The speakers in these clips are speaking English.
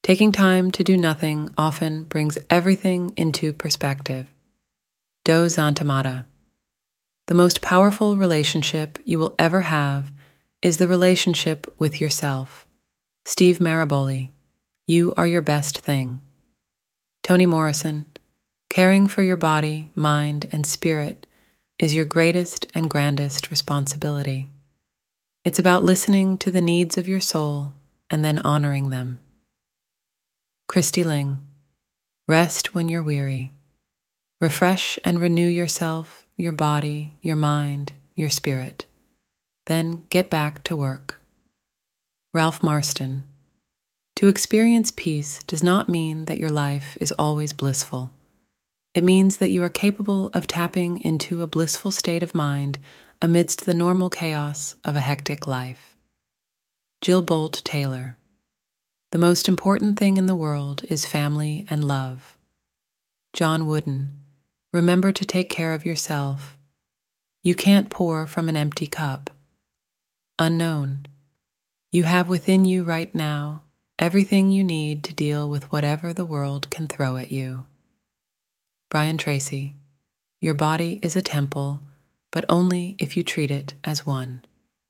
Taking time to do nothing often brings everything into perspective. Do Zantamata. The most powerful relationship you will ever have is the relationship with yourself. Steve Maraboli. You are your best thing. Toni Morrison. Caring for your body, mind, and spirit is your greatest and grandest responsibility. It's about listening to the needs of your soul and then honoring them. Christy Ling. Rest when you're weary. Refresh and renew yourself, your body, your mind, your spirit. Then get back to work. Ralph Marston. To experience peace does not mean that your life is always blissful. It means that you are capable of tapping into a blissful state of mind amidst the normal chaos of a hectic life. Jill Bolt Taylor. The most important thing in the world is family and love. John Wooden. Remember to take care of yourself. You can't pour from an empty cup. Unknown. You have within you right now everything you need to deal with whatever the world can throw at you. Brian Tracy. Your body is a temple, but only if you treat it as one.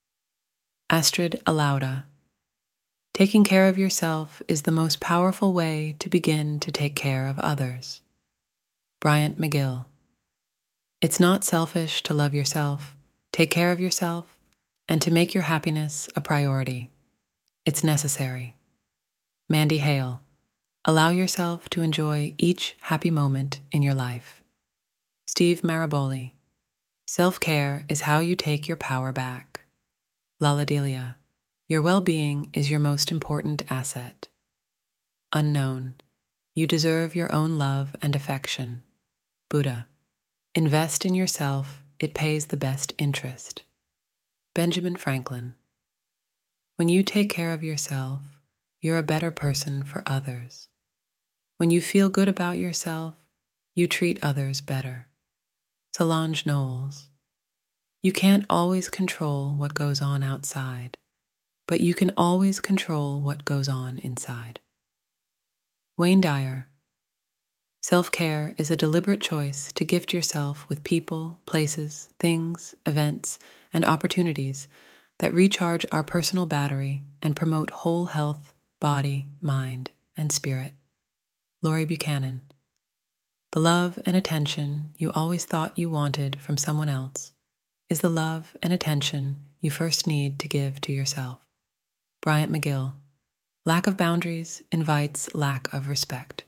Astrid Alauda. Taking care of yourself is the most powerful way to begin to take care of others. Bryant McGill. It's not selfish to love yourself, take care of yourself, and to make your happiness a priority. It's necessary. Mandy Hale. Allow yourself to enjoy each happy moment in your life. Steve Maraboli. Self-care is how you take your power back. Lala Delia. Your well-being is your most important asset. Unknown. You deserve your own love and affection. Buddha. Invest in yourself, it pays the best interest. Benjamin Franklin. When you take care of yourself, you're a better person for others. When you feel good about yourself, you treat others better. Solange Knowles. You can't always control what goes on outside, but you can always control what goes on inside. Wayne Dyer. Self-care is a deliberate choice to gift yourself with people, places, things, events, and opportunities that recharge our personal battery and promote whole health, body, mind, and spirit. Lori Buchanan. The love and attention you always thought you wanted from someone else is the love and attention you first need to give to yourself. Bryant McGill. Lack of boundaries invites lack of respect.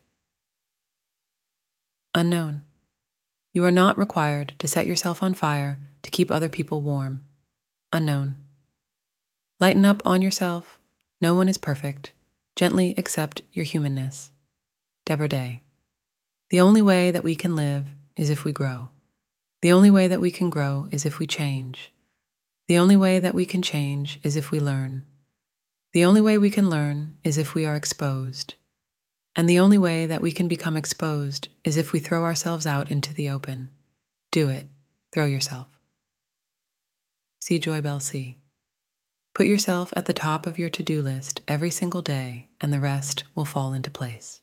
Unknown. You are not required to set yourself on fire to keep other people warm. Unknown. Lighten up on yourself. No one is perfect. Gently accept your humanness. Deborah Day. The only way that we can live is if we grow. The only way that we can grow is if we change. The only way that we can change is if we learn. The only way we can learn is if we are exposed. And the only way that we can become exposed is if we throw ourselves out into the open. Do it. Throw yourself. C. Joy Bell C. Put yourself at the top of your to-do list every single day, and the rest will fall into place.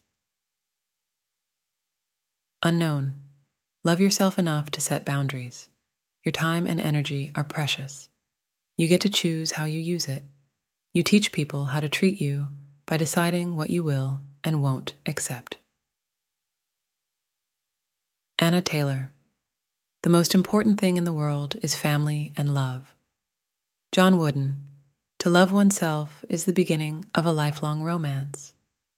Unknown. Love yourself enough to set boundaries. Your time and energy are precious. You get to choose how you use it. You teach people how to treat you by deciding what you will and won't accept. Anna Taylor. The most important thing in the world is family and love. John Wooden. To love oneself is the beginning of a lifelong romance.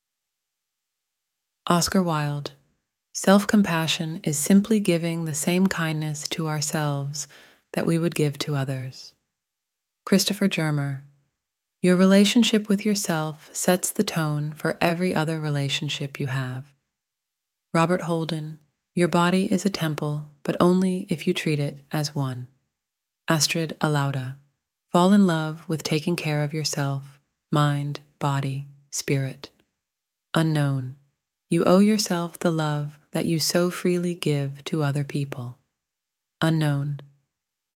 Oscar Wilde. Self-compassion is simply giving the same kindness to ourselves that we would give to others. Christopher Germer. Your relationship with yourself sets the tone for every other relationship you have. Robert Holden. Your body is a temple, but only if you treat it as one. Astrid Alauda. Fall in love with taking care of yourself, mind, body, spirit. Unknown. You owe yourself the love that you so freely give to other people. Unknown.